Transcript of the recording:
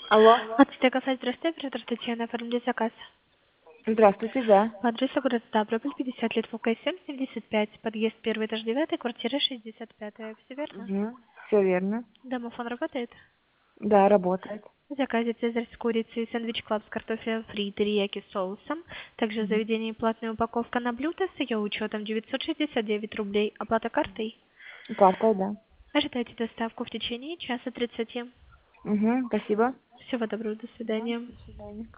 Алло. Ацтека сайт, здравствуйте, оператор Татьяна, оформить заказ. Здравствуйте, да. По адресу город Ставрополь, 50 лет ФК-7, 75, подъезд 1, этаж 9, квартира 65. Все верно? Угу. Все верно. Домофон работает? Да, работает. В заказе цезарь с курицей, сэндвич клаб с картофелем фри, терияки с соусом. Также в заведении платная упаковка на блюдо с ее учетом 969 рублей. Оплата картой. Карта, да. Ожидайте доставку в течение часа 30. Угу. Спасибо. Всего доброго, до свидания. До свидания.